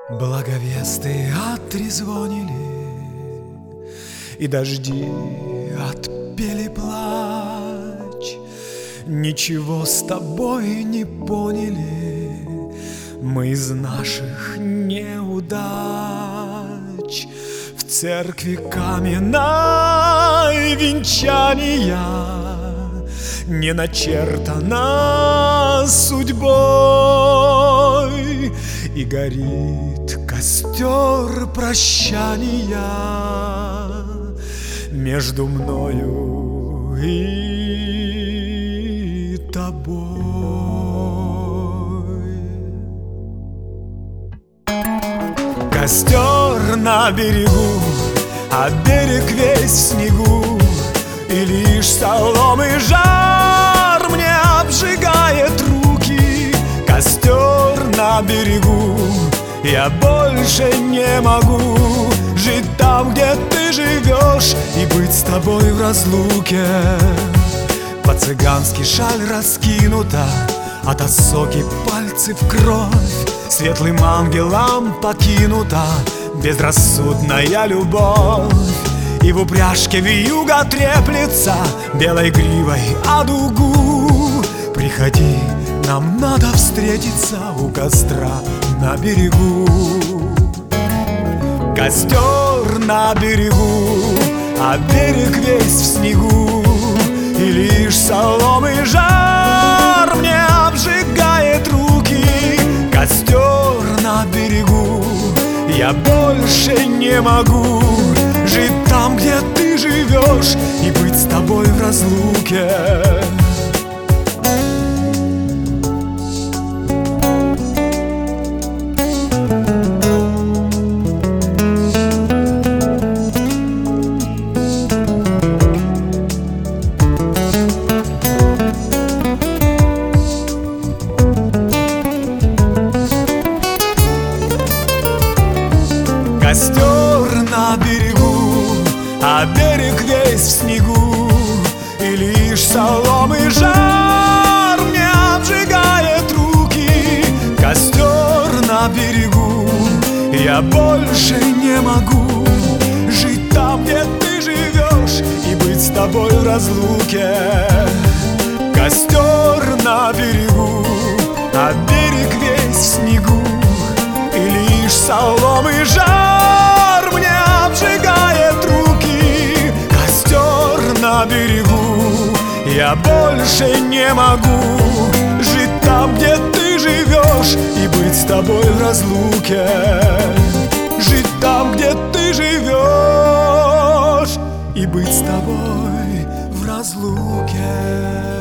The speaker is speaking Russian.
Благовесты отрезвонили, и дожди отпели плач. Ничего с тобой не поняли мы из наших неудач. В церкви каменной венчания не начертано судьбой, и горит костер прощания между мною и тобой. Костер на берегу, а берег весь в снегу, и лишь соломы жар мне обжигает руки. Костер на берегу, я больше не могу жить там, где ты живешь, и быть с тобой в разлуке. По-цыгански шаль раскинута, от осоки пальцы в кровь. Светлым ангелам покинута безрассудная любовь. И в упряжке вьюга треплется белой гривой о дугу. Приходи, нам надо встретиться у костра на берегу. Костер на берегу, а берег весь в снегу, и лишь соломы жар мне обжигает руки. Костер на берегу, я больше не могу жить там, где ты живешь, и быть с тобой в разлуке. Костер на берегу, а берег весь в снегу, и лишь соломы жар мне обжигает руки. Костер на берегу, я больше не могу жить там, где ты живешь, и быть с тобой в разлуке. Костер на берегу, а берег весь в снегу, и лишь соломы жар мне обжигает руки. Костер на берегу, я больше не могу жить там, где ты живешь, и быть с тобой в разлуке. Жить там, где ты живешь, и быть с тобой в разлуке.